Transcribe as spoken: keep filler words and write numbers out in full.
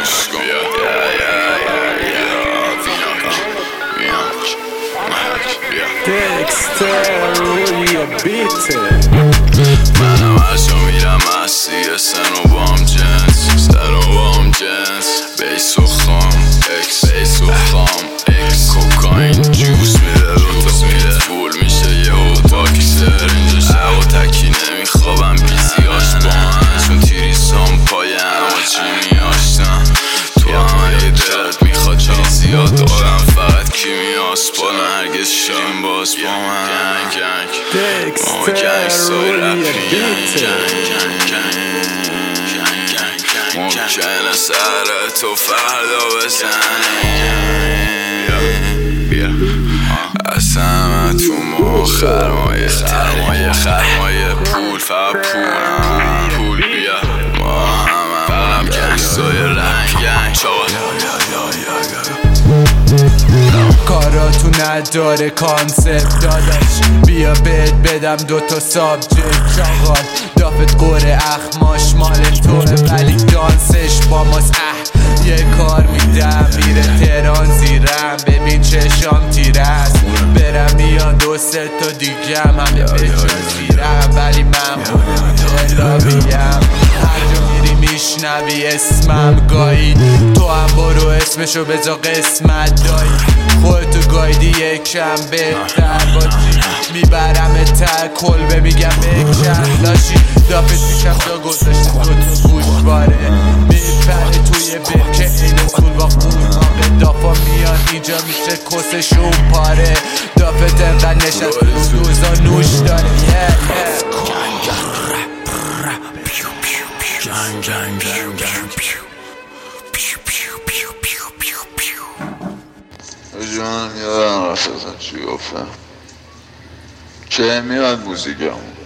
گوش کن دکستر روی بیته منم هرجا میرم مسیح سن و بام جنس سن و بام جنس بیس و خام اکس بیس و خام اکس کوکاین جوس میره رو تا میره فول میشه یه و باکسر اینجا شب و تکی نمیخوابم بیزیاش با من چون تیریسام پایم اما چی میاشتم تو هم اگه دلت میخواد چی زیاد دارم فقط کیمیاس بالا هرگز شیم باز با من دکستر روی بیته ممکنه سر تو فردا بزنی اصلا تو ما خرمایه خرمایه خرمایه پول فقط پول پول بیا ما همه فقط گنگستای رنگ چاقا کاراتو نداره کانسپت داداش بیا بهت بدم دوتا سابجکت چاقال دافت قره اخماش مال توه ولی دانسش با ماست اه یه کار میدم میره تهران زیرم ببین چشام تیره است برم میان دو سه تا دیگه همه بچه زیرم ولی من دلابیم هر جا میری میشنوی اسمم گایی تو هم برو اسمشو بزا قسمت دایی خودتو گایدی یکم بهتر باشی میبرم تر کلبه میگم بکشم لاشی دافت میشم تا گذاشته دوتا گوش باره میپره توی برکه این سول با خورماقه دافا میان اینجا میشه کسشون پاره دافت انقدر نشست دوزا نوش داره Gang, gang, gang, gang, pew. Pew, pew, pew, pew, pew, pew. جانم یادم رفت ازم چی گفتم که میاد موزیکمون